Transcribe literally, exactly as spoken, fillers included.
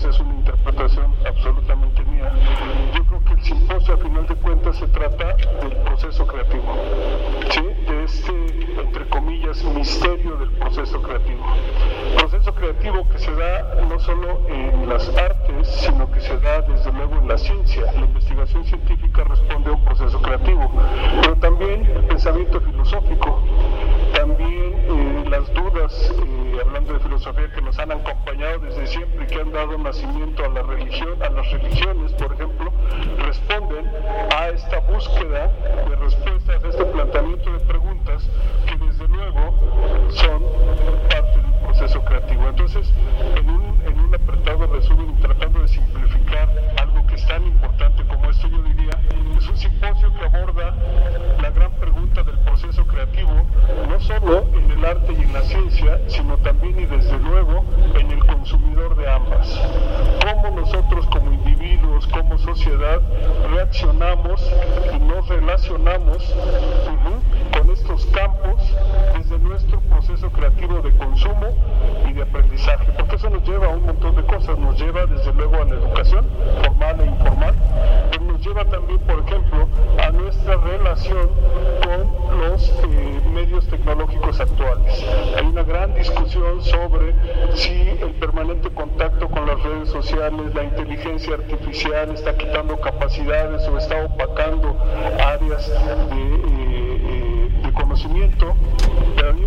esa es una interpretación absolutamente mía. Yo creo que el simposio, a final de cuentas, se trata del proceso creativo, ¿sí? De este, entre comillas, misterio del proceso creativo. Proceso creativo que se da no solo en las artes, sino que se da desde luego en la ciencia. La investigación científica responde a un proceso creativo, pero también el pensamiento filosófico, también eh, las dudas, eh, hablando de filosofía, que nos han acompañado desde siempre y que han dado nacimiento a la religión, a las religiones, por ejemplo, responden a esta búsqueda de respuestas, a este planteamiento de preguntas que desde luego son parte del proceso creativo. Entonces, en un, en un apretado resumen, tratando de simplificar algo que es tan importante como esto, yo diría, es un simposio que aborda la gran pregunta del proceso creativo, no solo en el arte y en la ciencia, sino también y desde luego en el consumidor de ambas. Cómo nosotros como individuos, como sociedad, reaccionamos y nos relacionamos uh-huh, con estos campos desde nuestro proceso creativo de consumo y de aprendizaje, porque eso nos lleva a un montón de cosas. Nos lleva desde luego a la educación formal e informal, pero nos lleva también, por ejemplo, a nuestra relación con los eh, medios tecnológicos actuales. Hay una gran discusión sobre si el permanente contacto con las redes sociales, la inteligencia artificial está quitando capacidades o está opacando áreas de, eh, eh, de conocimiento, pero al